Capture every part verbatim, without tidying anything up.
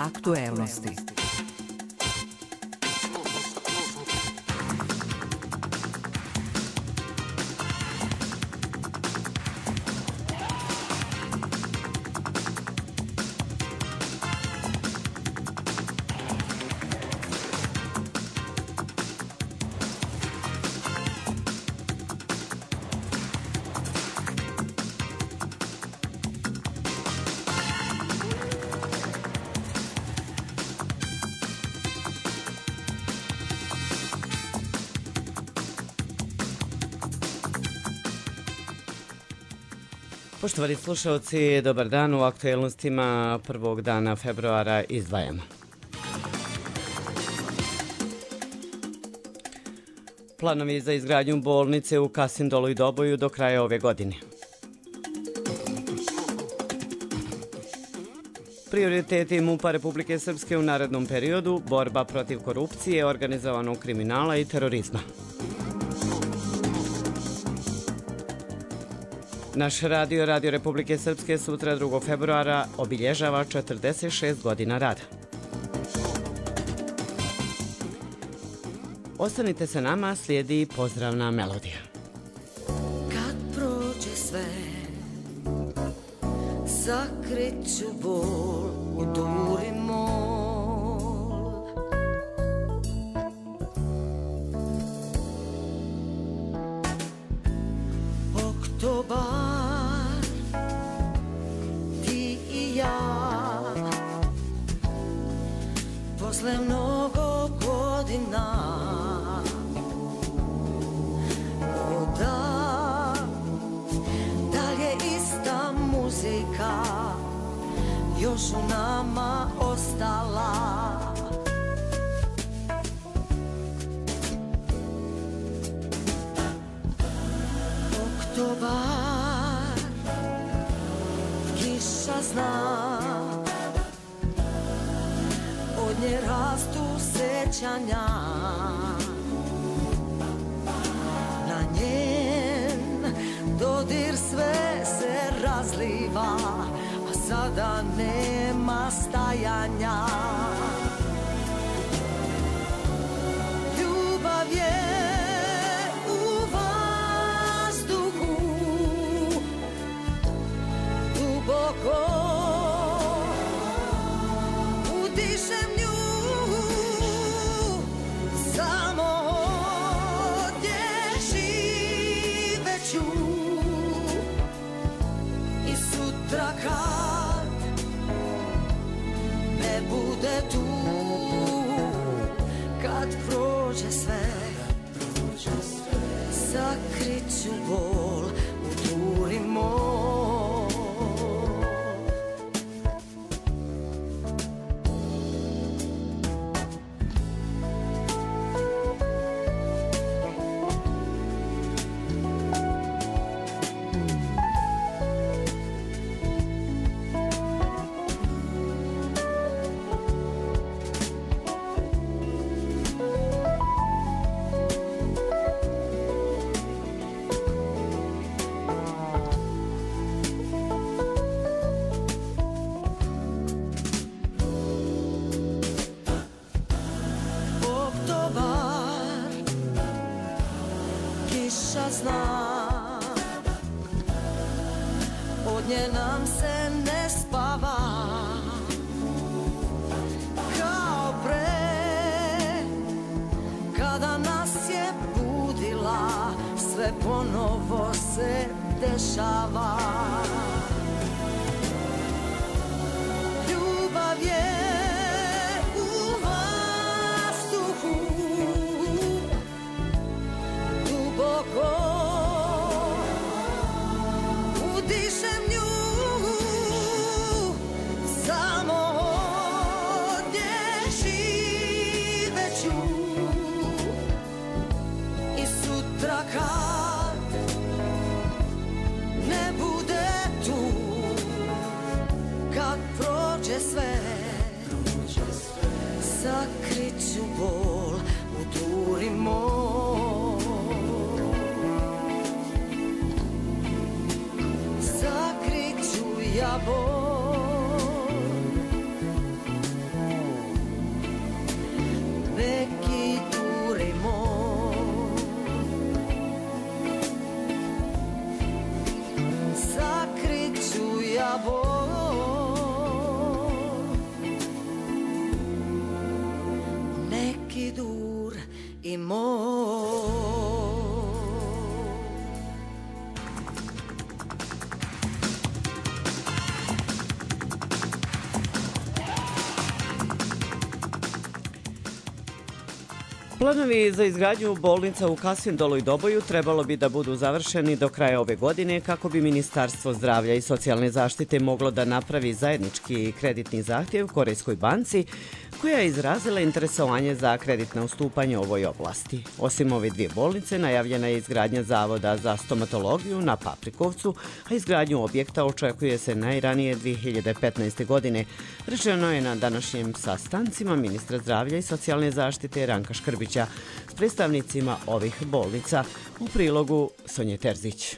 Aktuelnosti. Poštovani slušalci, dobar dan. U aktuelnostima prvog dana februara izdvajamo. Planovi za izgradnju bolnice u Kasindolu i Doboju do kraja ove godine. Prioriteti MUP-a Republike Srpske u narednom periodu, borba protiv korupcije, organizovanog kriminala i terorizma. Naš radio, Radio Republike Srpske, sutra drugog februara obilježava četrdeset šest godina rada. Ostanite sa nama, slijedi pozdravna melodija. Kad prođe sve, sakrit ću bol u duri mol. Oktobar, posle mnogo godina, da, da li je ista muzika još u nama ostala? Oktobar, kiša zna, od nje rastu sećanja, na njen dodir sve se razliva, a sada nema stajanja. Ljubav je u vazduhu, duboko udišem nju. Kad ne bude tu, kad prođe sve, sakrit ću bol u turi mol. Od nje nam se ne spava, kao pre, kada nas je budila, sve ponovo se dešava. Ljubav je u vazduhu, duboko udišem nju, samo od nje živeću. I sutra kad ne bude tu, kad prođe sve, sakrit ću bol u turi mol. Sakrit ću ja bol Planovi za izgradnju bolnica u Kasindolu i Doboju trebalo bi da budu završeni do kraja ove godine kako bi Ministarstvo zdravlja i socijalne zaštite moglo da napravi zajednički kreditni zahtjev Korejskoj banci koja je izrazila interesovanje za kreditno ustupanje u ovoj oblasti. Osim ove dvije bolnice, najavljena je izgradnja Zavoda za stomatologiju na Paprikovcu, a izgradnju objekta očekuje se najranije dvije hiljade petnaeste. godine. Rečeno je na današnjim sastancima ministra zdravlja i socijalne zaštite Ranka Škrbića s predstavnicima ovih bolnica. U prilogu Sonje Terzić.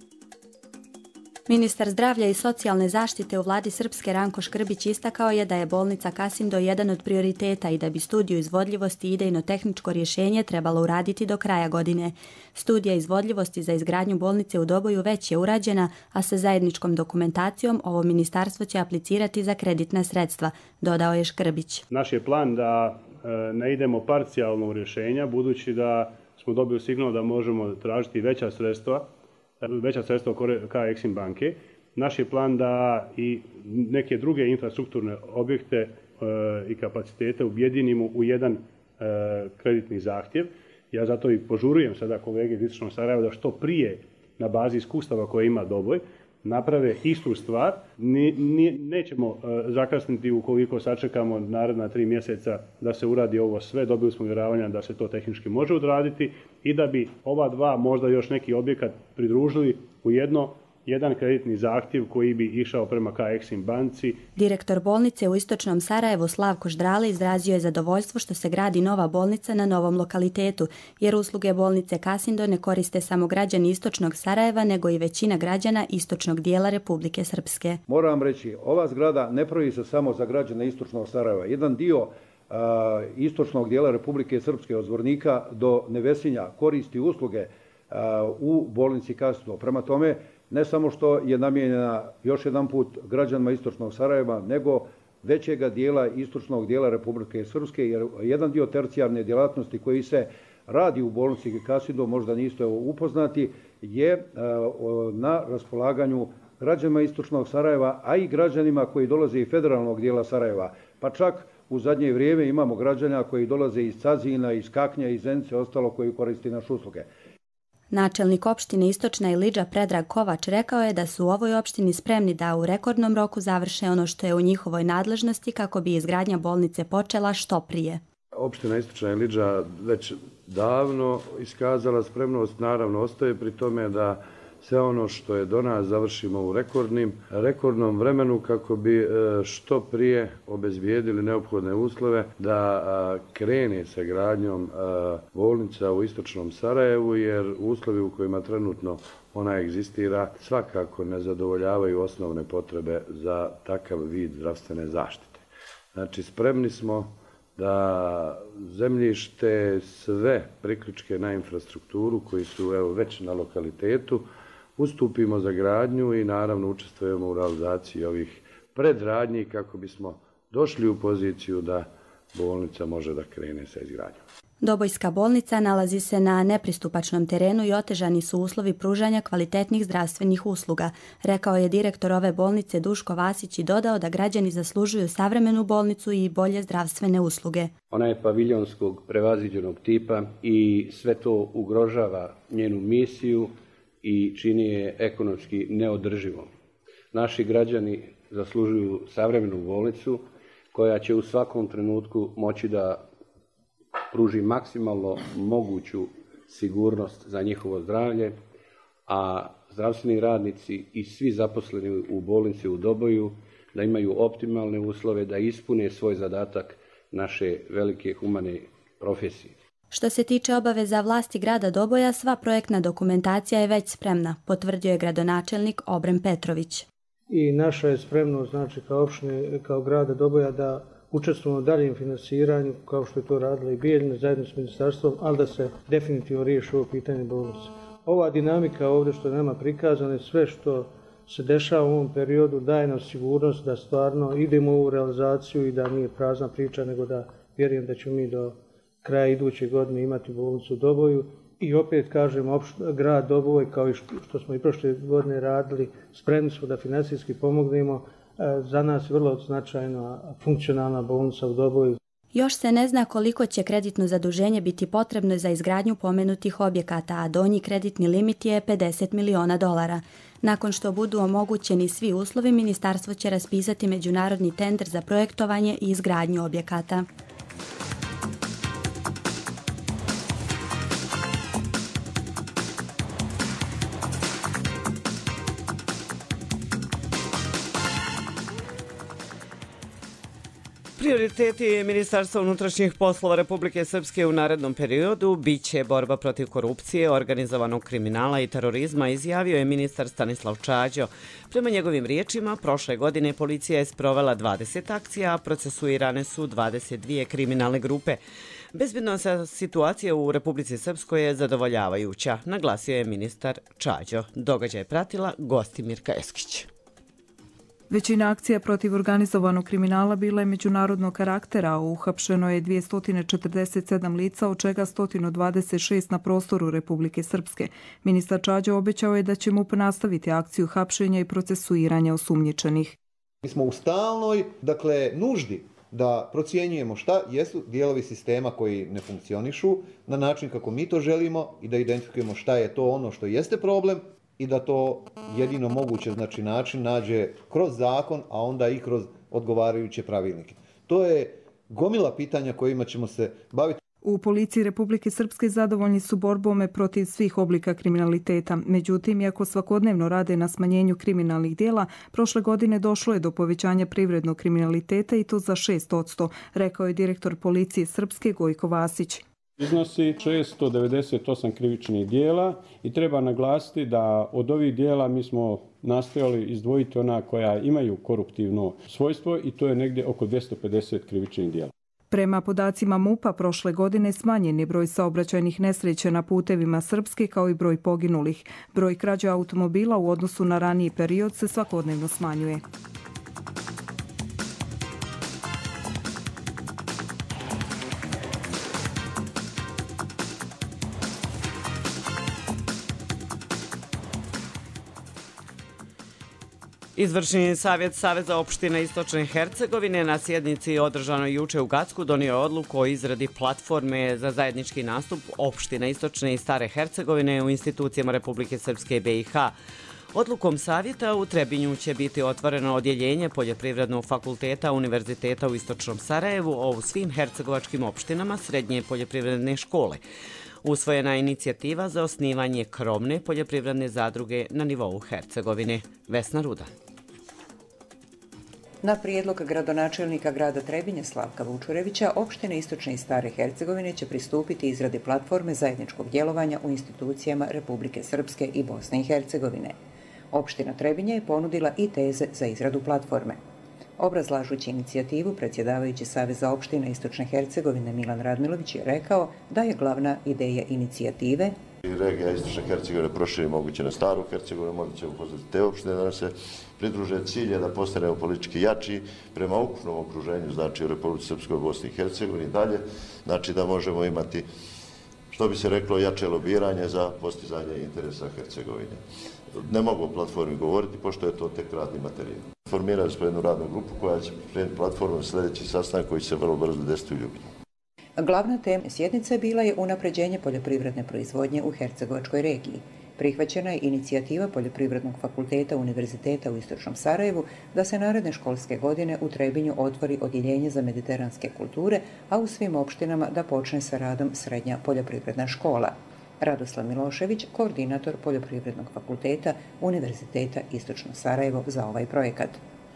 Ministar zdravlja i socijalne zaštite u vladi Srpske Ranko Škrbić istakao je da je bolnica Kasindo jedan od prioriteta i da bi studiju izvodljivosti i idejno-tehničko rješenje trebalo uraditi do kraja godine. Studija izvodljivosti za izgradnju bolnice u Doboju već je urađena, a sa zajedničkom dokumentacijom ovo ministarstvo će aplicirati za kreditna sredstva, dodao je Škrbić. Naš je plan da ne idemo parcijalno u rješenja, budući da smo dobili signal da možemo tražiti veća sredstva, veća sredstva ka Eksim banke. Naš je plan da i neke druge infrastrukturne objekte e, i kapacitete objedinimo u jedan e, kreditni zahtjev. Ja zato i požurujem sada kolege iz Istočnog Sarajeva da što prije na bazi iskustava koje ima Doboj naprave istu stvar. Ni, ni, nećemo e, zakasniti ukoliko sačekamo naredna tri mjeseca da se uradi ovo sve. Dobili smo uvjeravanja da se to tehnički može odraditi i da bi ova dva, možda još neki objekat pridružili u jedno, jedan kreditni zahtjev koji bi išao prema ka Eksim banci. Direktor bolnice u Istočnom Sarajevu Slavko Ždrale izrazio je zadovoljstvo što se gradi nova bolnica na novom lokalitetu, jer usluge bolnice Kasindo ne koriste samo građani Istočnog Sarajeva, nego i većina građana istočnog dijela Republike Srpske. Moram reći, ova zgrada ne pravi se samo za građane Istočnog Sarajeva. Jedan dio uh, istočnog dijela Republike Srpske od Zvornika do Nevesinja koristi usluge uh, u bolnici Kasindo. Prema tome, ne samo što je namijenjena još jedan put građanima Istočnog Sarajeva, nego većega dijela istočnog dijela Republike Srpske, jer jedan dio tercijarne djelatnosti koji se radi u bolnici Kasindo, možda niste upoznati, je na raspolaganju građanima Istočnog Sarajeva, a i građanima koji dolaze iz federalnog dijela Sarajeva. Pa čak u zadnje vrijeme imamo građana koji dolaze iz Cazina, iz Kaknja, iz Zenice, ostalo koji koristi naše usluge. Načelnik opštine Istočna Ilidža Predrag Kovač rekao je da su u ovoj opštini spremni da u rekordnom roku završe ono što je u njihovoj nadležnosti kako bi izgradnja bolnice počela što prije. Opština Istočna Ilidža već davno iskazala spremnost, naravno ostaje pri tome da sve ono što je do nas završimo u rekordnim, rekordnom vremenu kako bi što prije obezbijedili neophodne uslove da krene sa gradnjom bolnica u Istočnom Sarajevu, jer uslovi u kojima trenutno ona egzistira svakako ne zadovoljavaju osnovne potrebe za takav vid zdravstvene zaštite. Znači, spremni smo da zemljište, sve priključke na infrastrukturu koji su evo, već na lokalitetu, ustupimo za gradnju i naravno učestvujemo u realizaciji ovih predradnji kako bismo došli u poziciju da bolnica može da krene sa izgradnjom. Dobojska bolnica nalazi se na nepristupačnom terenu i otežani su uslovi pružanja kvalitetnih zdravstvenih usluga, rekao je direktor ove bolnice Duško Vasić i dodao da građani zaslužuju savremenu bolnicu i bolje zdravstvene usluge. Ona je paviljonskog prevaziđenog tipa i sve to ugrožava njenu misiju i čini je ekonomski neodrživom. Naši građani zaslužuju savremenu bolnicu koja će u svakom trenutku moći da pruži maksimalno moguću sigurnost za njihovo zdravlje, a zdravstveni radnici i svi zaposleni u bolnici u Doboju da imaju optimalne uslove da ispune svoj zadatak naše velike humane profesije. Što se tiče obaveza vlasti grada Doboja, sva projektna dokumentacija je već spremna, potvrdio je gradonačelnik Obrem Petrović. I naša je spremnost, znači kao opštine, kao grada Doboja da učestvujemo u daljem finansiranju, kao što je to radila i Bijeljina zajedno s ministarstvom, ali da se definitivno riješi ovo pitanje bolnice. Ova dinamika ovdje što je nama prikazana je sve što se dešava u ovom periodu daje nam sigurnost da stvarno idemo u realizaciju i da nije prazna priča, nego da vjerujem da ćemo mi do kraja iduće godine imati bolnicu u Doboju. I opet kažem, grad Doboj, kao i što smo i prošle godine radili, spremni smo da financijski pomognemo. Za nas je vrlo značajna funkcionalna bolnica u Doboju. Još se ne zna koliko će kreditno zaduženje biti potrebno za izgradnju pomenutih objekata, a donji kreditni limit je pedeset miliona dolara. Nakon što budu omogućeni svi uslovi, ministarstvo će raspisati međunarodni tender za projektovanje i izgradnju objekata. Prioriteti Ministarstva unutrašnjih poslova Republike Srpske u narednom periodu biće borba protiv korupcije, organizovanog kriminala i terorizma, izjavio je ministar Stanislav Čađo. Prema njegovim riječima, prošle godine policija je sprovela dvadeset akcija, a procesuirane su dvadeset dvije kriminalne grupe. Bezbednosna situacija u Republici Srpskoj je zadovoljavajuća, naglasio je ministar Čađo. Događaj je pratila Gostimirka Eskić. Većina akcija protiv organizovanog kriminala bila je međunarodnog karaktera, a uhapšeno je dvjesto četrdeset sedam lica, od čega sto dvadeset šest na prostoru Republike Srpske. Ministar Čađo obećao je da će M U P nastaviti akciju hapšenja i procesuiranja osumnjičenih. Mi smo u stalnoj, dakle, nuždi da procjenjujemo šta jesu dijelovi sistema koji ne funkcionišu na način kako mi to želimo i da identifikujemo šta je to ono što jeste problem i da to jedino moguće znači način nađe kroz zakon, a onda i kroz odgovarajuće pravilnike. To je gomila pitanja kojima ćemo se baviti. U policiji Republike Srpske zadovoljni su borbom protiv svih oblika kriminaliteta. Međutim, iako svakodnevno rade na smanjenju kriminalnih dijela, prošle godine došlo je do povećanja privrednog kriminaliteta i to za šest posto, rekao je direktor policije Srpske Gojko Vasić. Iznosi šesto devedeset osam krivičnih dijela i treba naglasiti da od ovih dijela mi smo nastojali izdvojiti ona koja imaju koruptivno svojstvo i to je negdje oko dvjesto pedeset krivičnih dijela. Prema podacima M U P-a prošle godine smanjen je broj saobraćajnih nesreća na putevima Srpske kao i broj poginulih. Broj krađa automobila u odnosu na raniji period se svakodnevno smanjuje. Izvršni savjet Saveza opština Istočne Hercegovine na sjednici održanoj juče u Gacku donio je odluku o izradi platforme za zajednički nastup opština Istočne i Stare Hercegovine u institucijama Republike Srpske i B i H. Odlukom savjeta u Trebinju će biti otvoreno odjeljenje Poljoprivrednog fakulteta Univerziteta u Istočnom Sarajevu, a u svim hercegovačkim opštinama srednje poljoprivredne škole. Usvojena je inicijativa za osnivanje krovne poljoprivredne zadruge na nivou Hercegovine. Vesna Ruda. Na prijedlog gradonačelnika grada Trebinja Slavka Vučurevića, opštine Istočne i Stare Hercegovine će pristupiti izradi platforme zajedničkog djelovanja u institucijama Republike Srpske i Bosne i Hercegovine. Opština Trebinja je ponudila i teze za izradu platforme. Obrazlažući inicijativu, predsjedavajući Saveza opština Istočne Hercegovine Milan Radmilović je rekao da je glavna ideja inicijative regija Istočne Hercegovine proširi moguće na Staru Hercegovinu, moguće upoznati te opštine da se pridruže cilje da postanemo politički jači prema ukupnom okruženju, znači u Republici Srpskoj, Bosni i Hercegovini i dalje, znači da možemo imati, što bi se reklo, jače lobiranje za postizanje interesa Hercegovine. Ne mogu o platformi govoriti, pošto je to tek radni materijal. Formirali smo jednu radnu grupu koja će pripremiti platformu sljedeći sastanak koji će se vrlo brzo desiti u Ljubinu. Glavna tema sjednice bila je unapređenje poljoprivredne proizvodnje u Hercegovačkoj regiji. Prihvaćena je inicijativa Poljoprivrednog fakulteta Univerziteta u Istočnom Sarajevu da se naredne školske godine u Trebinju otvori odjeljenje za mediteranske kulture, a u svim opštinama da počne sa radom srednja poljoprivredna škola. Radoslav Milošević, koordinator Poljoprivrednog fakulteta Univerziteta Istočno Sarajevo za ovaj projekat.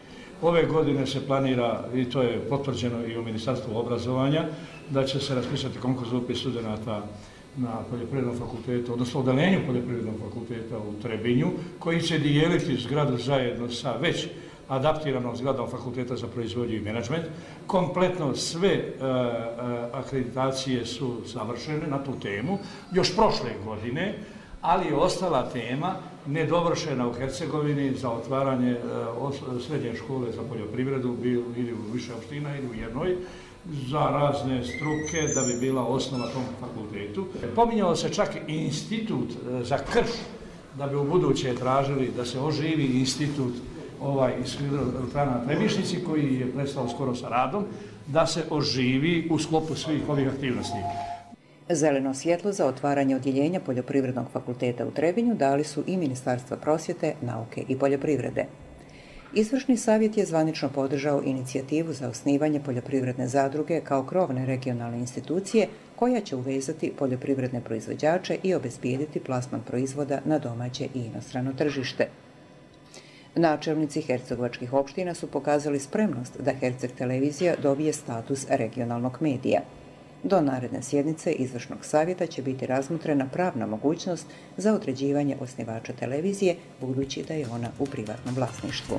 Ove godine se planira, i to je potvrđeno i u Ministarstvu obrazovanja, da će se raspisati konkurs za upis studenata na Poljoprivrednom fakultetu, odnosno odeljenju Poljoprivrednog fakulteta u Trebinju, koji će dijeliti zgradu zajedno sa već adaptiranom zgradom Fakulteta za proizvodnju i menadžment. Kompletno sve uh, uh, akreditacije su završene na tu temu, još prošle godine, ali je ostala tema nedovršena u Hercegovini za otvaranje uh, srednje škole za poljoprivredu ili u više opština ili u jednoj, za razne struke da bi bila osnova tom fakultetu. Pominjalo se čak i institut za krš, da bi u buduće tražili da se oživi institut ovaj, iz hidroelektrana na Trebišnici, koji je prestao skoro sa radom, da se oživi u sklopu svih ovih aktivnosti. Zeleno svjetlo za otvaranje odjeljenja Poljoprivrednog fakulteta u Trebinju dali su i Ministarstva prosvjete, nauke i poljoprivrede. Izvršni savjet je zvanično podržao inicijativu za osnivanje poljoprivredne zadruge kao krovne regionalne institucije koja će uvezati poljoprivredne proizvođače i obezbijediti plasman proizvoda na domaće i inostrano tržište. Načelnici hercegovačkih opština su pokazali spremnost da Herceg televizija dobije status regionalnog medija. Do naredne sjednice Izvršnog savjeta će biti razmotrena pravna mogućnost za određivanje osnivača televizije, budući da je ona u privatnom vlasništvu.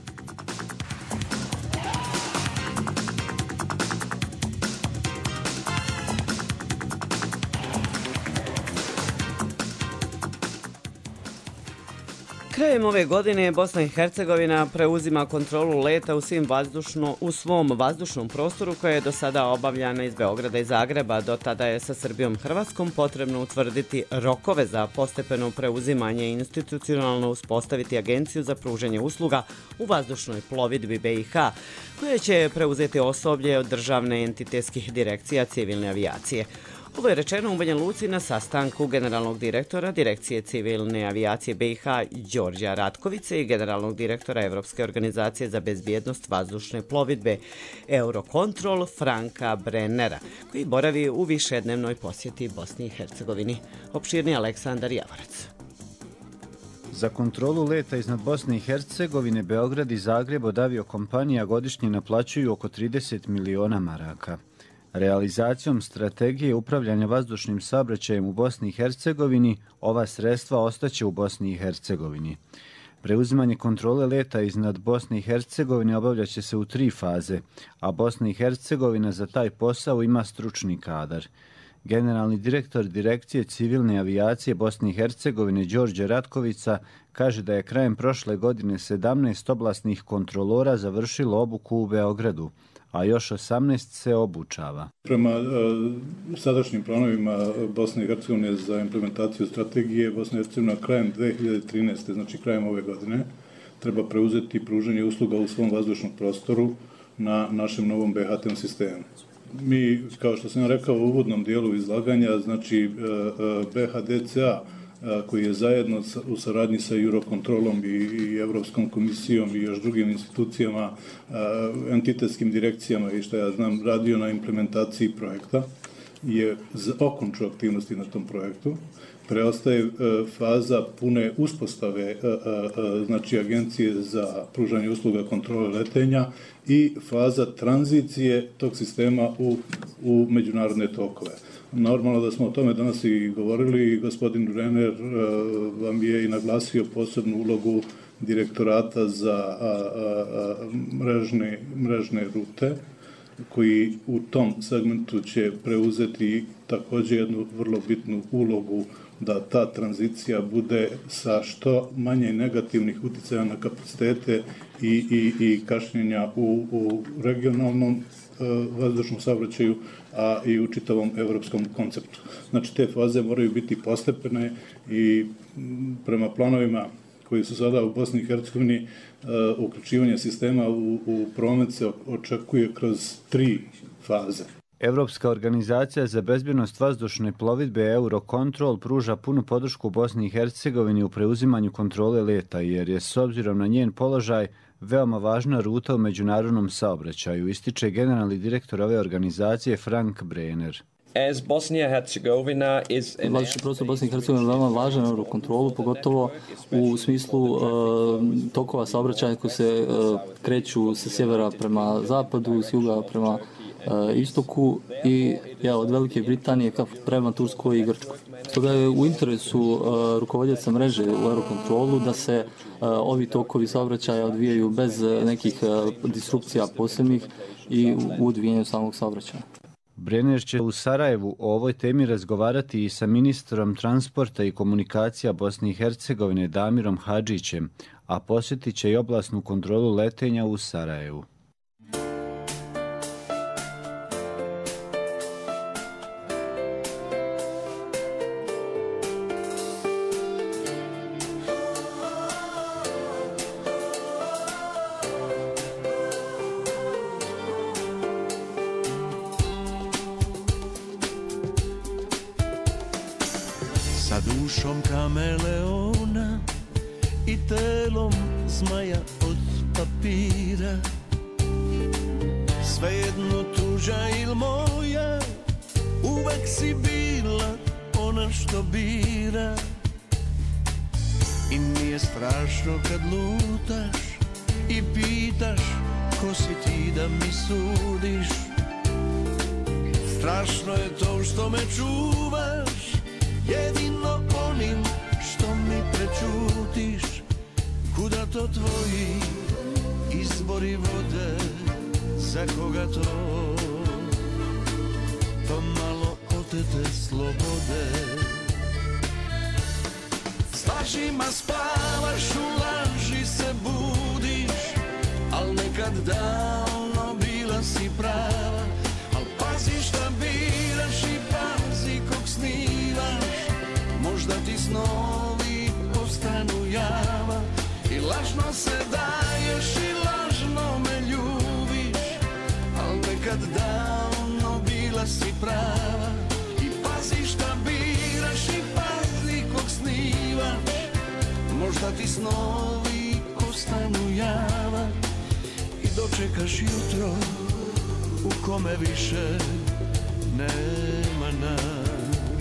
Krajem ove godine Bosna i Hercegovina preuzima kontrolu leta u, svim vazdušno, u svom vazdušnom prostoru koje je do sada obavljana iz Beograda i Zagreba. Do tada je sa Srbijom i Hrvatskom potrebno utvrditi rokove za postepeno preuzimanje i institucionalno uspostaviti agenciju za pružanje usluga u vazdušnoj plovidbi B i H, koje će preuzeti osoblje od državne entitetskih direkcija civilne avijacije. Ovo je rečeno u Banja Luci na sastanku generalnog direktora Direkcije civilne avijacije B i H Đorđa Ratkovice i generalnog direktora Evropske organizacije za bezbjednost vazdušne plovidbe Eurocontrol Franka Brennera, koji boravi u višednevnoj posjeti Bosni i Hercegovini. Opširni Aleksandar Javorac. Za kontrolu leta iznad Bosne i Hercegovine Beograd i Zagreb od aviokompanija godišnje naplaćuju oko trideset miliona maraka. Realizacijom strategije upravljanja vazdušnim saobraćajem u Bosni i Hercegovini ova sredstva ostaće u Bosni i Hercegovini. Preuzimanje kontrole leta iznad Bosne i Hercegovine obavljaće se u tri faze, a Bosna i Hercegovina za taj posao ima stručni kadar. Generalni direktor Direkcije civilne avijacije Bosne i Hercegovine Đorđe Ratkovica kaže da je krajem prošle godine sedamnaest oblasnih kontrolora završilo obuku u Beogradu, a još osamnaest se obučava. Prema uh, sadašnjim planovima Bosne i Hercegovine za implementaciju strategije, Bosna i Hercegovina krajem dve hiljade trinaeste. znači krajem ove godine, treba preuzeti pružanje usluga u svom vazdušnom prostoru na našem novom B H T sistemu. Mi, kao što sam rekao u uvodnom dijelu izlaganja, znači uh, uh, B H D C A koji je zajedno u saradnji sa Eurocontrolom i, i Evropskom komisijom i još drugim institucijama, entitetskim direkcijama i što ja znam, radio na implementaciji projekta, je okončao aktivnosti na tom projektu. Preostaje faza pune uspostave znači agencije za pružanje usluga kontrole letenja i faza tranzicije tog sistema u, u međunarodne tokove. Normalno da smo o tome danas i govorili i gospodin Brenner uh, vam je i naglasio posebnu ulogu direktorata za a, a, a, mrežne, mrežne rute, koji u tom segmentu će preuzeti također jednu vrlo bitnu ulogu da ta tranzicija bude sa što manje negativnih utjecaja na kapacitete i, i, i kašnjenja u, u regionalnom uh, vazdušnom saobraćaju, a i u čitavom evropskom konceptu. Znači, te faze moraju biti postepene i prema planovima koji su sada u Bosni i Hercegovini, uh, uključivanje sistema u, u promet se očekuje kroz tri faze. Evropska organizacija za bezbjednost vazdušne plovidbe Eurocontrol pruža punu podršku Bosni i Hercegovini u preuzimanju kontrole leta, jer je s obzirom na njen položaj veoma važna ruta u međunarodnom saobraćaju, ističe generalni direktor ove organizacije Frank Brenner. As Bosnia Herzegovina is Vazdušni prostor Bosne i Hercegovine je veoma važan u Eurocontrolu, pogotovo u smislu uh, tokova saobraćaja koji se uh, kreću sa sjevera prema zapadu, s juga prema uh, istoku i ja, od Velike Britanije ka prema Turskoj i Grčkoj. Stoga je u interesu uh, rukovodioca mreže u Eurocontrolu da se uh, ovi tokovi saobraćaja odvijaju bez uh, nekih uh, disrupcija posebnih i u odvijenju samog saobraćaja. Brenner će u Sarajevu o ovoj temi razgovarati i sa ministrom transporta i komunikacija Bosne i Hercegovine Damirom Hadžićem, a posjetit će i oblasnu kontrolu letenja u Sarajevu. dušom kameleona i telom zmaja od papira. Svejedno tuđa il moja, uvek si bila ona što bira. I nije strašno kad lutaš i pitaš ko si ti da mi sudiš. Strašno je to što me čuvaš, jedino onim što mi prečutiš. Kuda to tvoji izbori vode, za koga to, to malo otete slobode. S lažima spavaš, u laži se budiš, al nekad davno bila si prava. Al pazi šta biraš i pazi kog snivaš, možda ti snovi postanu java. I lažno se daješ i lažno me ljubiš, al nekad davno bila si prava. I pazi šta biraš i pazi kog snivaš, možda ti snovi postanu java. I dočekaš jutro u kome više nema nas.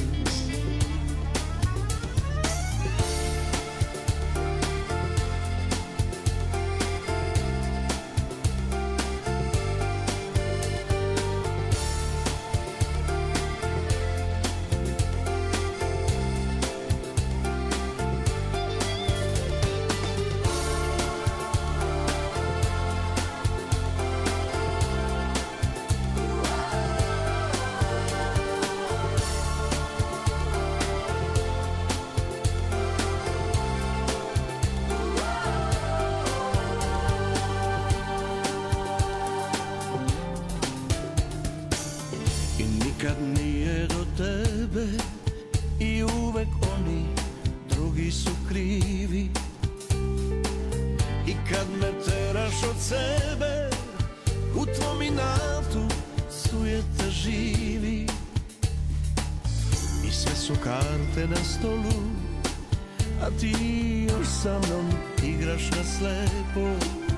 Na stolu, a ti još sa mnom igraš na slepo.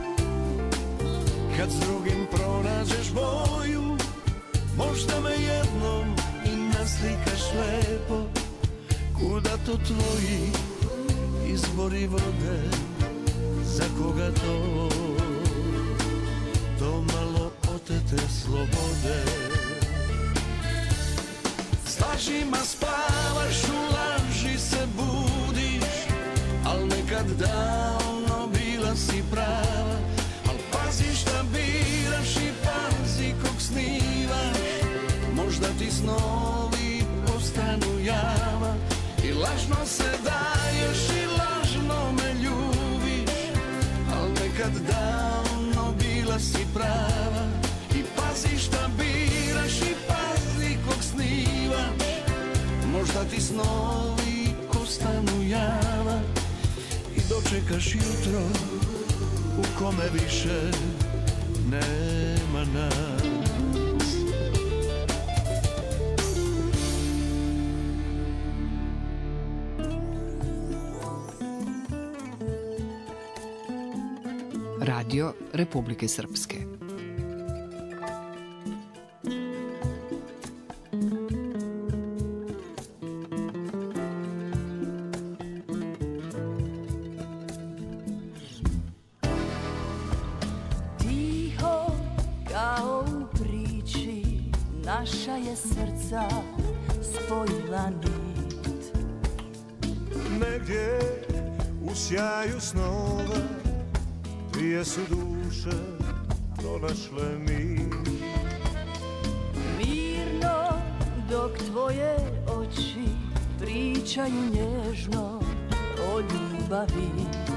Kad s drugim pronađeš boju, možda me jednom i naslikaš lepo. Kuda to tvoji izbori vode, za koga to, to malo otete slobode. S lažima spavaš, u laži se budiš, al nekad davno bila si prava. Al pazi šta biraš i pazi kog snivaš, možda ti snovi postanu java. I lažno se daješ i lažno me ljubiš, al nekad davno bila si prava. I pazi šta biraš i pazi kog snivaš, možda ti snovi postanu java. I dočekaš jutro u kome više nema nas. Radio Republike Srpske. Naša je srca spojila nit. Negdje u sjaju snova dvije su duše pronašle mir. Mirno dok tvoje oči pričaju nježno o ljubavi.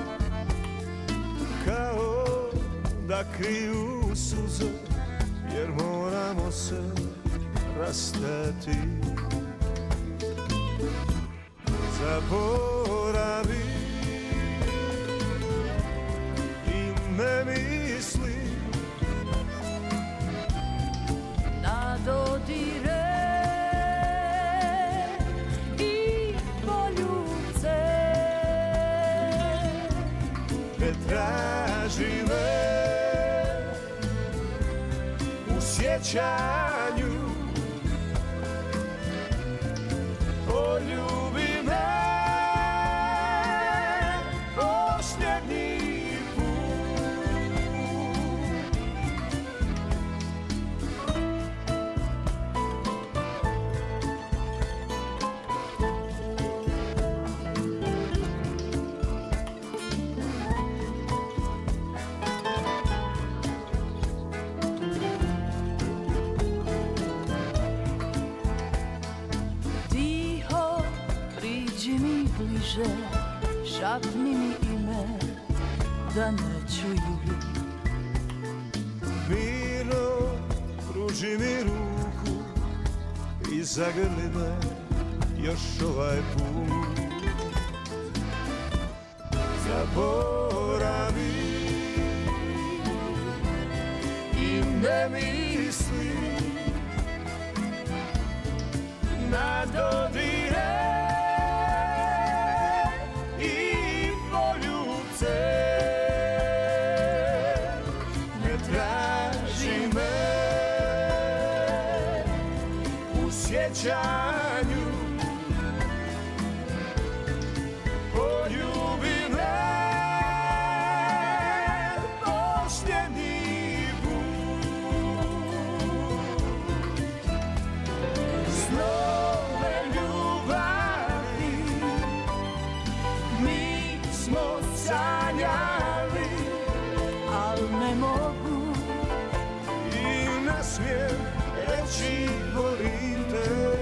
Kao da kriju suze, jer moramo se rastati. Zaboravi i ne misli na dodire i poljubi. ne traži me u sjećanju, poljubi me posljednji put. Tiho, priđi mi bliže, šapni mi ime da ne čuju. Mirno, pruži mi ruku i zagrli me još ovaj put. Zaboravi i ne misli na dodire i poljubce. Ne traži me u sjećanju, poljubi me posljednji put. Snove ljubavi mi smo sanjali, al ne mogu i ne smijem reći volim te.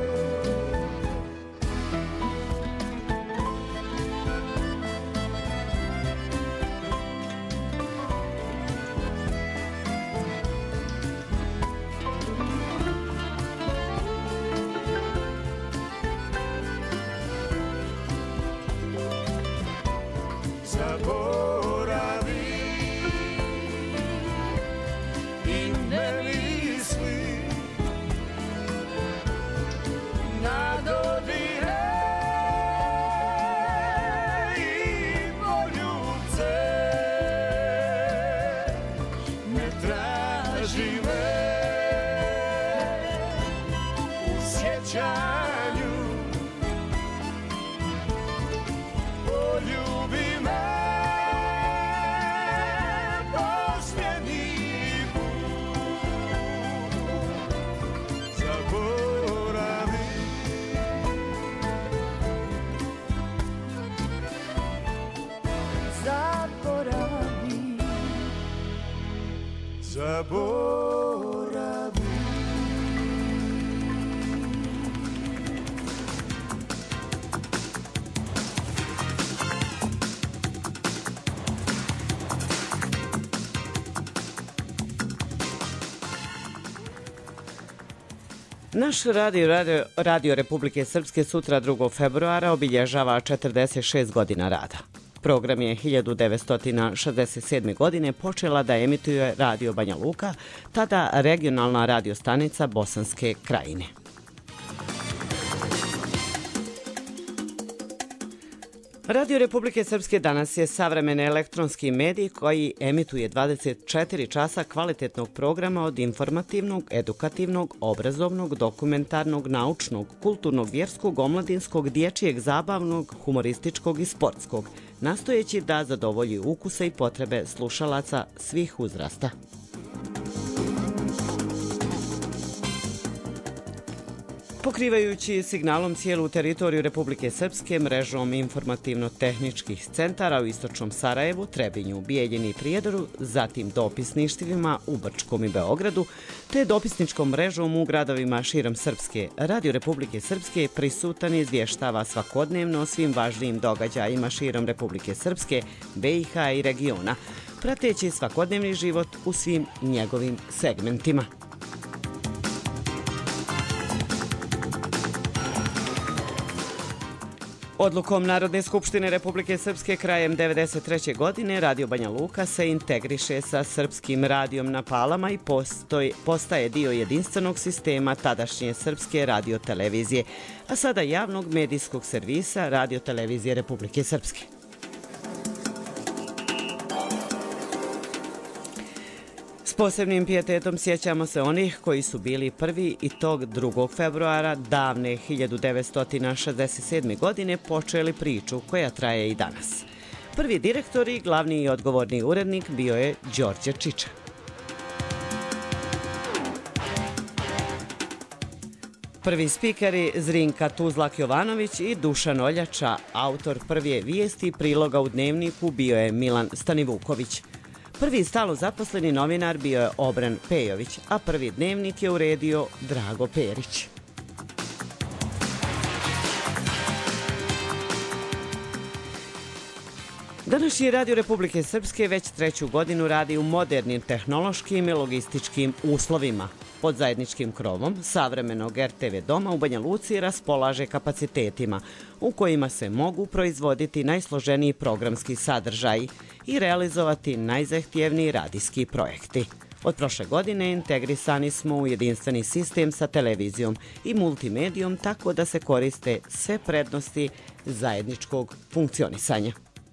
Zaboravi i ne misli na dodire i poljubce. Ne traži me u sjećanju, poljubi me posljednji put. Zaboravi Zaboravi, zaboravi. Naš radio, radio, radio Republike Srpske sutra drugog februara obilježava četrdeset šest godina rada. Program je hiljadu devetsto šezdeset sedme. godine počela da emituje Radio Banja Luka, tada regionalna radio stanica Bosanske Krajine. Radio Republike Srpske danas je savremeni elektronski medij koji emituje dvadeset četiri časa kvalitetnog programa od informativnog, edukativnog, obrazovnog, dokumentarnog, naučnog, kulturnog, vjerskog, omladinskog, dječijeg, zabavnog, humorističkog i sportskog, nastojeći da zadovolji ukuse i potrebe slušalaca svih uzrasta. Pokrivajući signalom cijelu teritoriju Republike Srpske mrežom informativno-tehničkih centara u istočnom Sarajevu, Trebinju, Bijeljini i Prijedoru, zatim dopisništvima u Brčkom i Beogradu, te dopisničkom mrežom u gradovima širom Srpske, Radio Republike Srpske prisutan izvještava svakodnevno o svim važnijim događajima širom Republike Srpske, B i H i regiona, prateći svakodnevni život u svim njegovim segmentima. Odlukom Narodne skupštine Republike Srpske krajem devedeset treće. godine Radio Banja Luka se integriše sa Srpskim radijom na Palama i postoj, postaje dio jedinstvenog sistema tadašnje Srpske radiotelevizije, a sada javnog medijskog servisa Radiotelevizije Republike Srpske. S posebnim pijetetom sjećamo se onih koji su bili prvi i tog drugog februara davne hiljadu devetsto šezdeset sedme. godine počeli priču koja traje i danas. Prvi direktor i glavni i odgovorni urednik bio je Đorđe Čiča. Prvi spikeri Zrinka Tuzlak-Jovanović i Dušan Oljača, autor prve vijesti priloga u Dnevniku bio je Milan Stanivuković. Prvi stalno zaposleni novinar bio je Obran Pejović, a prvi Dnevnik je uredio Drago Perić. Današnji Radio Republike Srpske već treću godinu radi u modernim tehnološkim i logističkim uslovima. Pod zajedničkim krovom savremenog er te ve doma u Banja Luci raspolaže kapacitetima u kojima se mogu proizvoditi najsloženiji programski sadržaji i realizovati najzahtjevniji radijski projekti. Od prošle godine integrisani smo u jedinstveni sistem sa televizijom i multimedijom tako da se koriste sve prednosti zajedničkog funkcionisanja.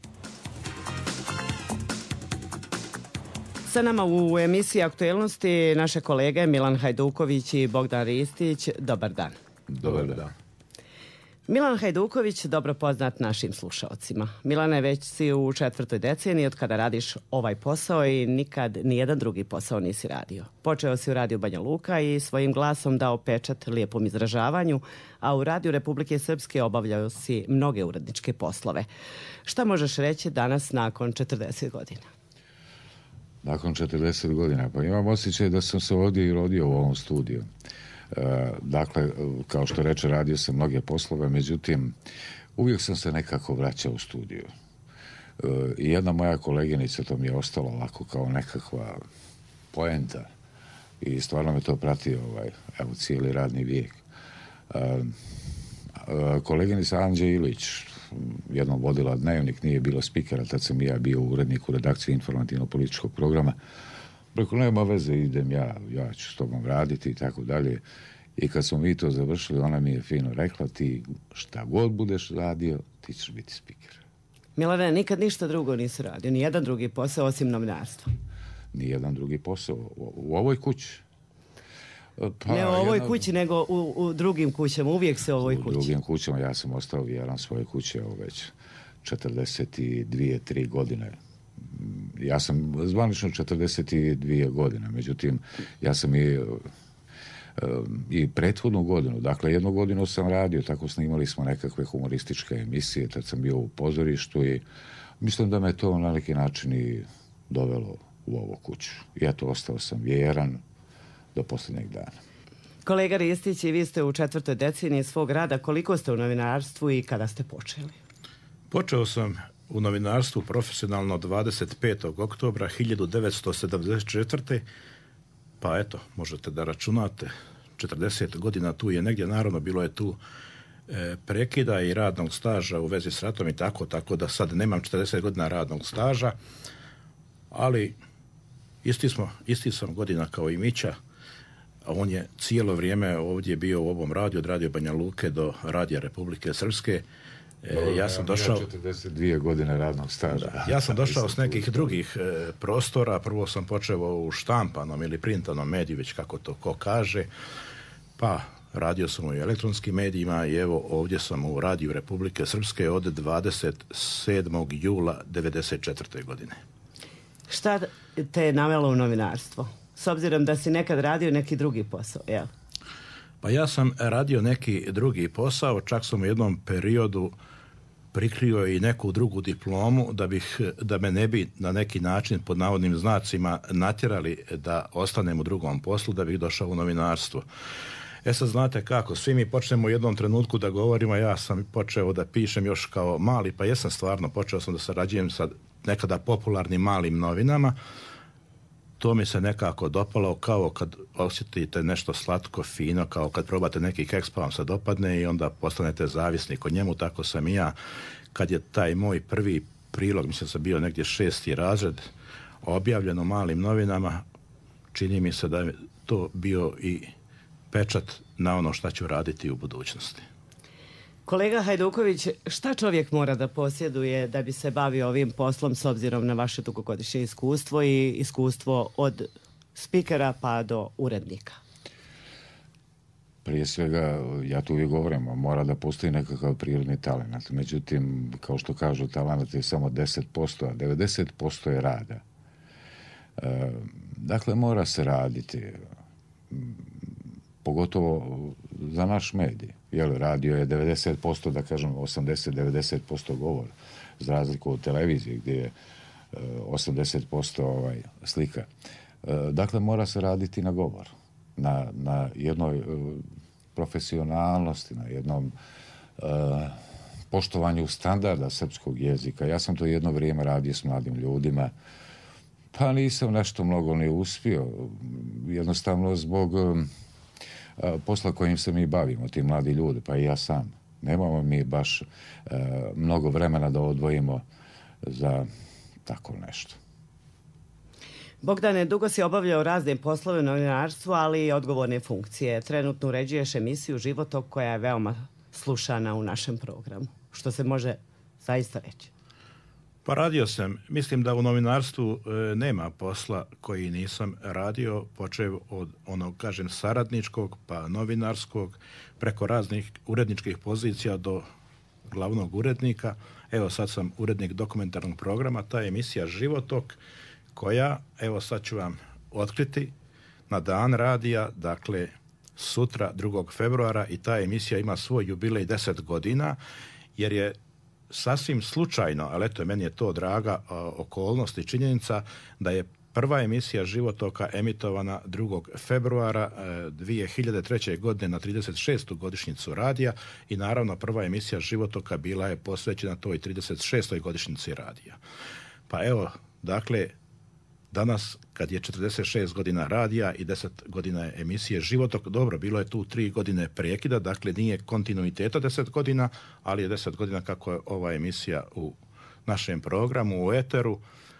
Sa nama u emisiji Aktuelnosti naše kolege Milan Hajduković i Bogdan Ristić. Dobar dan. Dobar dan. Milan Hajduković, dobro poznat našim slušalcima. Milane, već si u četvrtoj deceniji od kada radiš ovaj posao i nikad nijedan drugi posao nisi radio. Počeo si u Radio Banja Luka i svojim glasom dao pečat lijepom izražavanju, a u Radio Republike Srpske obavljao si mnoge uredničke poslove. Šta možeš reći danas nakon četrdeset godina? Nakon četrdeset godina, pa imam osjećaj da sam se ovdje i rodio u ovom studiju. E, dakle, kao što reče, radio sam mnoge poslove, međutim, uvijek sam se nekako vraćao u studiju. E, I jedna moja koleginica, to mi je ostalo ovako kao nekakva poenta i stvarno me to prati ovaj, evo, cijeli radni vijek. E, e, koleginica Anđe Ilić, jednom vodila Dnevnik, nije bilo spikera, tad sam i ja bio urednik u redakciji informativno-političkog programa. Preko nema veze, idem ja, ja ću s tobom raditi i tako dalje. I kad smo mi to završili, ona mi je fino rekla, ti šta god budeš radio, ti ćeš biti spiker. Milane, nikad ništa drugo nisi radio, ni jedan drugi posao osim novinarstva. Ni jedan drugi posao u, u ovoj kući. Pa, ne u ovoj jedna... kući, nego u, u drugim kućama, uvijek se u ovoj kući. U drugim kućama, ja sam ostao vjeran svoje kuće, evo već četrdeset dvije, tri godine. Ja sam zvanično četrdeset dvije godine, međutim, ja sam i, i prethodnu godinu, dakle jednu godinu sam radio, tako snimali smo nekakve humorističke emisije, tad sam bio u pozorištu i mislim da me to na neki način i dovelo u ovu kuću. Ja to ostao sam vjeran do posljednjeg dana. Kolega Ristić, i vi ste u četvrtoj deceniji svog rada. Koliko ste u novinarstvu i kada ste počeli? Počeo sam u novinarstvu profesionalno dvadeset petog oktobra hiljadu devetsto sedamdeset četvrte. Pa eto, možete da računate, četrdeset godina tu je negdje, naravno bilo je tu e, prekida i radnog staža u vezi s ratom i tako, tako da sad nemam četrdeset godina radnog staža, ali isti, smo, isti sam godina kao i Mića. On je cijelo vrijeme ovdje bio u ovom radiju, od Radio Banja Luke do Radija Republike Srpske. Dobro, ja sam došao... četrdeset dvije godine radnog staža. Da, ja sam došao s nekih drugih e, prostora. Prvo sam počeo u štampanom ili printanom mediju, već kako to ko kaže. Pa radio sam u elektronskim medijima i evo ovdje sam u Radiju Republike Srpske od dvadeset sedmog jula devedeset četvrte. godine. Šta te je navelo u novinarstvo? S obzirom da si nekad radio neki drugi posao, jel? Pa ja sam radio neki drugi posao, čak sam u jednom periodu prikrio i neku drugu diplomu da bih, da me ne bi na neki način pod navodnim znacima natjerali da ostanem u drugom poslu, da bih došao u novinarstvo. E sad znate kako, svi mi počnemo u jednom trenutku da govorimo, ja sam počeo da pišem još kao mali, pa jesam stvarno, počeo sam da sarađujem sa nekada popularnim malim novinama. To mi se nekako dopalo, kao kad osjetite nešto slatko, fino, kao kad probate neki keks pa vam se dopadne i onda postanete zavisnik od njemu. Tako sam i ja, kad je taj moj prvi prilog, mislim sam bio negdje šesti razred, objavljen u malim novinama, čini mi se da je to bio i pečat na ono šta ću raditi u budućnosti. Kolega Hajduković, šta čovjek mora da posjeduje da bi se bavio ovim poslom s obzirom na vaše dugogodišnje iskustvo i iskustvo od spikera pa do urednika? Prije svega, ja tu uvijek govorim, mora da postoji nekakav prirodni talent. Međutim, kao što kažu, talent je samo deset posto, a devedeset posto je rada. E, dakle, mora se raditi, pogotovo za naš medij. Jel, radio je devedeset posto, da kažem, osamdeset do devedeset posto govor, za razliku od televizije gdje je osamdeset posto ovaj, slika. E, dakle, mora se raditi na govor. Na, na jednoj uh, profesionalnosti, na jednom uh, poštovanju standarda srpskog jezika. Ja sam to jedno vrijeme radio s mladim ljudima, pa nisam nešto mnogo ne uspio. Jednostavno zbog uh, posla kojim se mi bavimo, ti mladi ljudi, pa i ja sam. Nemamo mi baš uh, mnogo vremena da odvojimo za tako nešto. Bogdane, dugo si obavljao razne poslove u novinarstvu, ali i odgovorne funkcije. Trenutno uređuješ emisiju Životok koja je veoma slušana u našem programu. Što se može zaista reći? Pa radio sam. Mislim da u novinarstvu e, nema posla koji nisam radio, počev od onog, kažem, saradničkog, pa novinarskog, preko raznih uredničkih pozicija do glavnog urednika. Evo sad sam urednik dokumentarnog programa, ta emisija Životok, koja, evo sad ću vam otkriti, na dan radija, dakle sutra drugog februara, i ta emisija ima svoj jubilej deset godina, jer je sasvim slučajno, ali eto, meni je to draga o, okolnost i činjenica, da je prva emisija Životoka emitovana drugog februara dvije hiljade treće. godine na trideset šestu godišnjicu radija, i naravno prva emisija Životoka bila je posvećena toj trideset šestoj godišnjici radija. Pa evo, dakle, danas, kad je četrdeset šest godina radija i deset godina je emisije Životok, dobro, bilo je tu tri godine prekida, dakle nije kontinuiteta deset godina, ali je deset godina kako je ova emisija u našem programu, u eteru.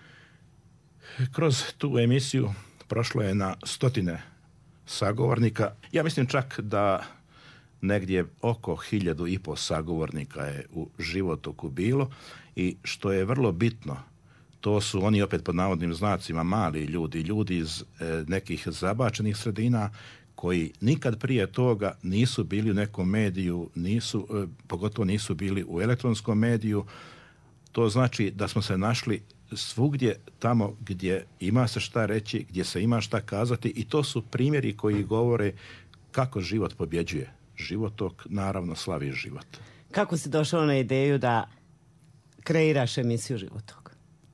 Kroz tu emisiju prošlo je na stotine sagovornika. Ja mislim čak da negdje oko hiljadu i po sagovornika je u Životoku bilo, i što je vrlo bitno, to su oni, opet pod navodnim znacima, mali ljudi, ljudi iz e, nekih zabačenih sredina koji nikad prije toga nisu bili u nekom mediju, nisu, e, pogotovo nisu bili u elektronskom mediju. To znači da smo se našli svugdje tamo gdje ima se šta reći, gdje se ima šta kazati, i to su primjeri koji govore kako život pobjeđuje. Životok naravno slavi život. Kako si došao na ideju da kreiraš emisiju Životok?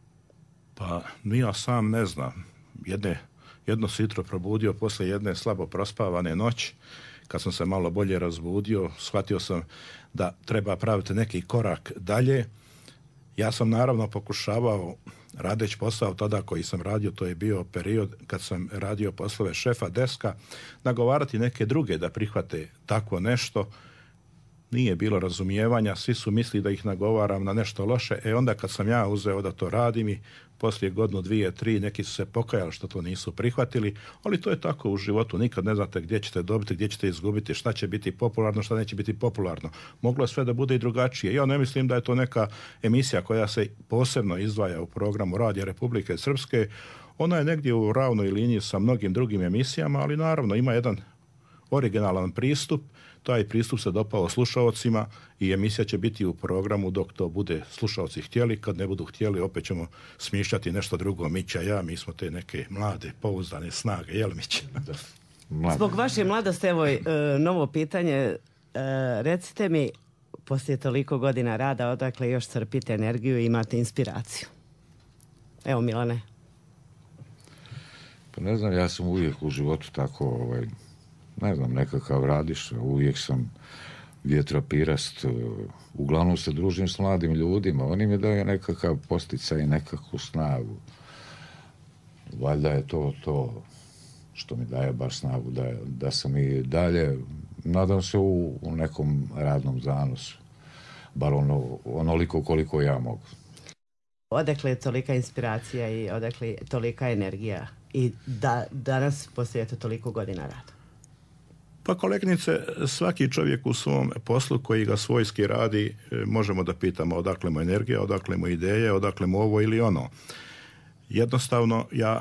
Pa ja sam ne znam. Jedne, jedno se jutro probudio poslije jedne slabo prospavane noći. Kad sam se malo bolje razbudio, shvatio sam da treba praviti neki korak dalje. Ja sam naravno pokušavao, radeći posao tada koji sam radio, to je bio period kad sam radio poslove šefa deska, nagovarati neke druge da prihvate takvo nešto. Nije bilo razumijevanja, svi su mislili da ih nagovaram na nešto loše. E onda kad sam ja uzeo da to radim, i poslije godinu, dvije, tri, neki su se pokajali što to nisu prihvatili, ali to je tako u životu. Nikad ne znate gdje ćete dobiti, gdje ćete izgubiti, šta će biti popularno, šta neće biti popularno. Moglo je sve da bude i drugačije. Ja ne mislim da je to neka emisija koja se posebno izdvaja u programu Radija Republike Srpske. Ona je negdje u ravnoj liniji sa mnogim drugim emisijama, ali naravno ima jedan originalan pristup. Taj pristup se dopao slušaocima i emisija će biti u programu dok to bude slušaoci htjeli. Kad ne budu htjeli, opet ćemo smišljati nešto drugo. Mića, ja, mi smo te neke mlade, pouzdane snage, jel Mića? Zbog vaše mladosti, evo e, novo pitanje. E, recite mi, poslije toliko godina rada, odakle još crpite energiju i imate inspiraciju? Evo, Milane. Pa ne znam, ja sam uvijek u životu tako, ovaj, ne znam, nekakav radiš, uvijek sam vjetropirast, uglavnom se družim s mladim ljudima, oni mi daju nekakav posticaj i nekakvu snagu. Valjda je to to što mi daje baš snagu, da, da sam i dalje, nadam se, u, u nekom radnom zanosu, bar ono, onoliko koliko ja mogu. Odakle je tolika inspiracija i odakle je tolika energija i da danas poslije toliko godina rada? Pa kolegnice, svaki čovjek u svom poslu koji ga svojski radi, možemo da pitamo odakle mu energija, odakle mu ideje, odakle mu ovo ili ono. Jednostavno, ja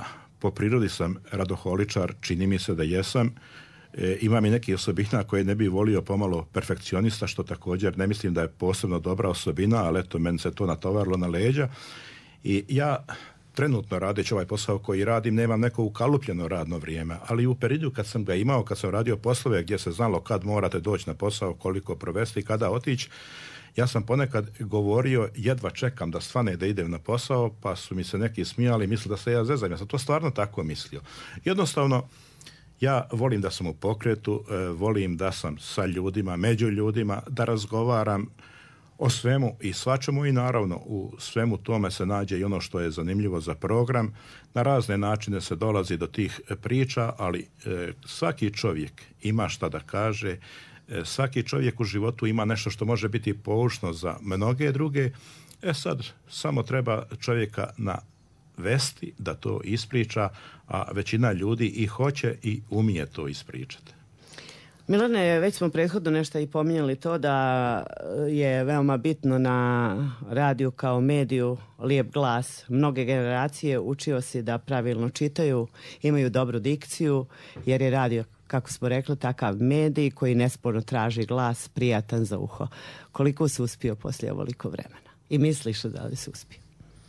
po prirodi sam radoholičar, čini mi se da jesam. E, imam i neki osobina koje ne bi volio pomalo perfekcionista, što također ne mislim da je posebno dobra osobina, ali eto, meni se to natovarilo na leđa. I ja trenutno radeći ovaj posao koji radim, nemam neko ukalupljeno radno vrijeme, ali u periodu kad sam ga imao, kad sam radio poslove gdje se znalo kad morate doći na posao, koliko provesti, kada otići, ja sam ponekad govorio, jedva čekam da svane da idem na posao, pa su mi se neki smijali i mislili da se ja zezam. Ja sam to stvarno tako mislio. Jednostavno, ja volim da sam u pokretu, volim da sam sa ljudima, među ljudima, da razgovaram o svemu i svačemu i naravno u svemu tome se nađe i ono što je zanimljivo za program. Na razne načine se dolazi do tih priča, ali e, svaki čovjek ima šta da kaže, e, svaki čovjek u životu ima nešto što može biti poučno za mnoge druge. E sad, samo treba čovjeka navesti da to ispriča, a većina ljudi i hoće i umije to ispričati. Milane, već smo prethodno nešto i pominjali to da je veoma bitno na radiju kao mediju lijep glas. Mnoge generacije učio si da pravilno čitaju, imaju dobru dikciju, jer je radio, kako smo rekli, takav medij koji nesporno traži glas prijatan za uho. Koliko si uspio poslije ovoliko vremena? I misliš da li si uspio?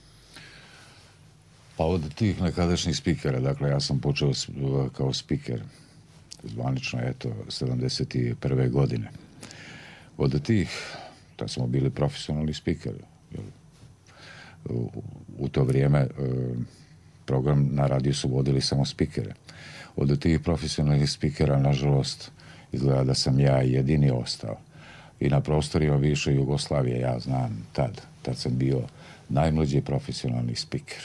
Pa od tih nekadašnjih spikera, dakle ja sam počeo kao spiker zvanično, eto, sedamdeset prve godine. Od tih, da smo bili profesionalni spikeri. U, u to vrijeme program na radiju su vodili samo spikere. Od tih profesionalnih spikera, nažalost, izgleda da sam ja jedini ostao. I na prostorima bivše Jugoslavije, ja znam tad, tad sam bio najmlađi profesionalni spiker.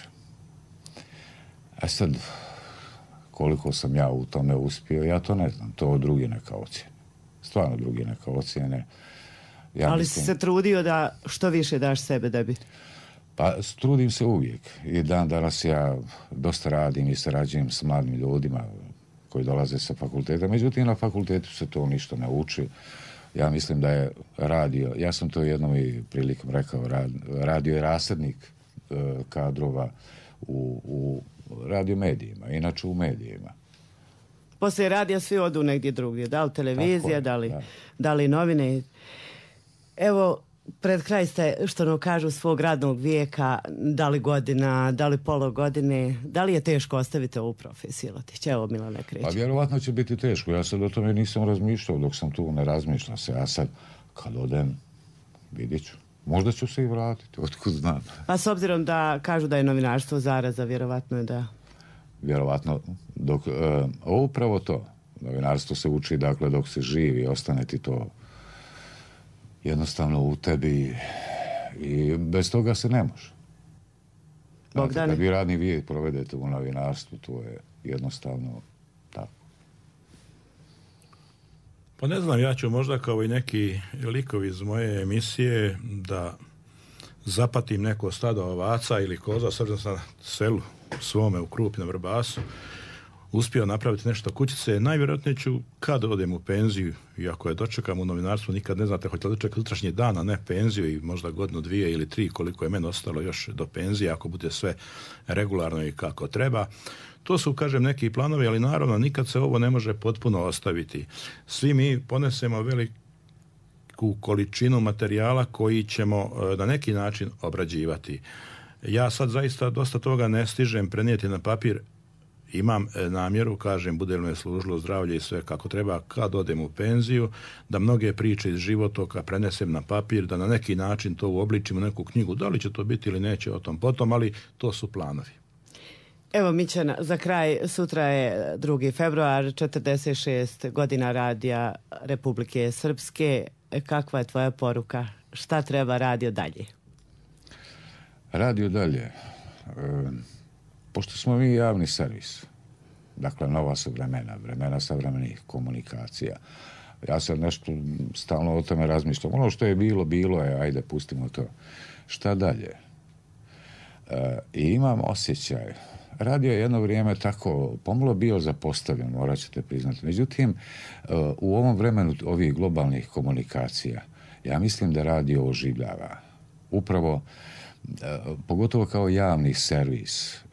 A sad, koliko sam ja u tome uspio, ja to ne znam. To drugi neka ocjene. Stvarno drugi neka ocjene. Ja Ali mislim, si se trudio da što više daš sebe da bi... Pa trudim se uvijek. I dan danas ja dosta radim i sarađujem s mladim ljudima koji dolaze sa fakulteta. Međutim, na fakultetu se to ništa ne uči. Ja mislim da je radio, ja sam to jednom i prilikom rekao, radio je rasadnik kadrova u, u radio medijima, inače u medijima. Poslije radija svi odu negdje drugdje, da li televizija, da li, da. da li novine. Evo, pred kraj ste, što nam kažu, svog radnog vijeka, da li godina, da li pola godine, da li je teško ostaviti ovu profesiju? Evo, Milane, kreće. Pa vjerovatno će biti teško, ja sad o tome nisam razmišljao, dok sam tu ne razmišljao se, ja sad kad odem, vidit ću. Možda ću se i vratiti, otkud znam. Pa s obzirom da kažu da je novinarstvo zaraza, vjerovatno je da... Vjerovatno, dok, uh, upravo to. Novinarstvo se uči, dakle, dok se živi, ostane ti to jednostavno u tebi i bez toga se ne može. Znate, kad vi radni vijek provedete u novinarstvu, to je jednostavno tako. Pa ne znam, ja ću možda kao i neki likovi iz moje emisije da zapatim neko stado ovaca ili koza, s obzirom sam na selu svome u Krupnjem Vrbasu, uspio napraviti nešto kućice. Najvjerojatnije ću kad odem u penziju, i ako je dočekam u novinarstvu, nikad ne znate hoće li dočekati sutrašnji dan, a ne penziju i možda godinu, dvije ili tri, koliko je meni ostalo još do penzije, ako bude sve regularno i kako treba. To su, kažem, neki planovi, ali naravno nikad se ovo ne može potpuno ostaviti. Svi mi ponesemo veliku količinu materijala koji ćemo na neki način obrađivati. Ja sad zaista dosta toga ne stižem prenijeti na papir. Imam namjeru, kažem, bude li me služilo zdravlje i sve kako treba, kad odem u penziju, da mnoge priče iz životoka prenesem na papir, da na neki način to uobličim u neku knjigu. Da li će to biti ili neće, o tom potom, ali to su planovi. Evo, Mićana, za kraj, sutra je drugi februar, četrdeset šest godina radija Republike Srpske. Kakva je tvoja poruka? Šta treba radio dalje? Radio dalje. E, pošto smo mi javni servis, dakle, nova su vremena, vremena savremenih komunikacija. Ja sad nešto stalno o tome razmišljam. Ono što je bilo, bilo je, ajde, pustimo to. Šta dalje? E, I imam osjećaj, radio je jedno vrijeme tako pomalo bio zapostavljen, morat ćete priznati. Međutim, u ovom vremenu ovih globalnih komunikacija, ja mislim da radio oživljava. Upravo, pogotovo kao javni servis,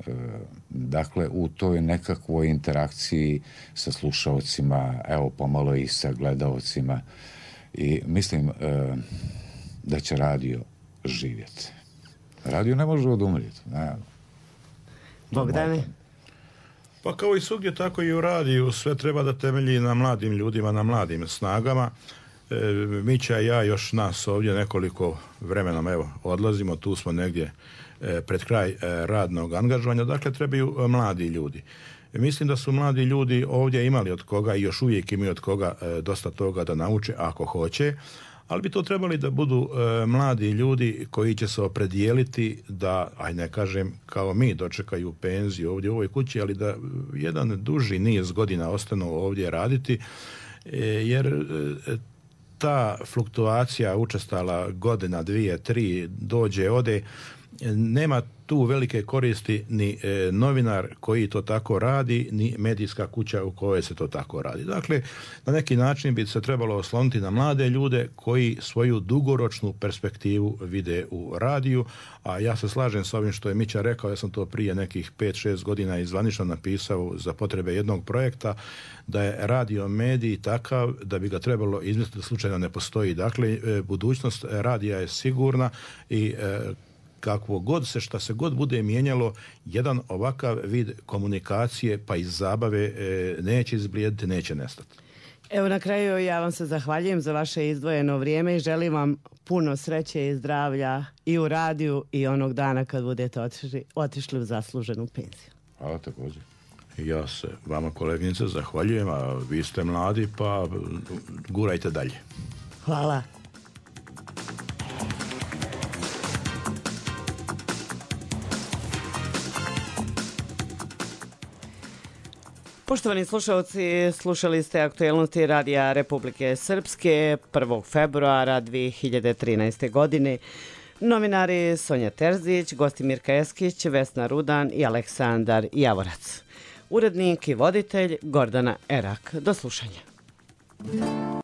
dakle u toj nekakvoj interakciji sa slušalcima, evo pomalo i sa gledaocima, i mislim da će radio živjeti. Radio ne može odumrijeti. Bogdane? Pa kao i svugdje, tako i u radiju, sve treba da temelji na mladim ljudima, na mladim snagama. E, Mića i ja, još nas ovdje nekoliko vremenom, evo, odlazimo, tu smo negdje e, pred kraj e, radnog angažovanja, dakle trebaju e, mladi ljudi. E, mislim da su mladi ljudi ovdje imali od koga i još uvijek imaju od koga e, dosta toga da nauče ako hoće, ali bi to trebali da budu e, mladi ljudi koji će se opredijeliti da, aj ne kažem kao mi, dočekaju penziju ovdje u ovoj kući, ali da jedan duži niz godina ostanu ovdje raditi, e, jer e, ta fluktuacija učestala godina, dvije, tri, dođe, ode, nema tu velike koristi ni e, novinar koji to tako radi, ni medijska kuća u kojoj se to tako radi. Dakle, na neki način bi se trebalo osloniti na mlade ljude koji svoju dugoročnu perspektivu vide u radiju, a ja se slažem s ovim što je Mića rekao, ja sam to prije nekih pet šest godina izvanično napisao za potrebe jednog projekta, da je radio medij takav da bi ga trebalo izmisliti da slučajno ne postoji. Dakle, e, budućnost radija je sigurna i e, kakvo god se, šta se god bude mijenjalo, jedan ovakav vid komunikacije pa i zabave e, neće izblijediti, neće nestati. Evo na kraju ja vam se zahvaljujem za vaše izdvojeno vrijeme i želim vam puno sreće i zdravlja i u radiju i onog dana kad budete otišli, otišli u zasluženu penziju. Hvala također. Ja se vama, koleginice, zahvaljujem, a vi ste mladi pa gurajte dalje. Hvala. Poštovani slušalci, slušali ste aktuelnosti Radija Republike Srpske prvog februara dvije hiljade trinaeste. godine. Novinari Sonja Terzić, Gostimir Keskić, Vesna Rudan i Aleksandar Javorac. Urednik i voditelj Gordana Erak. Do slušanja.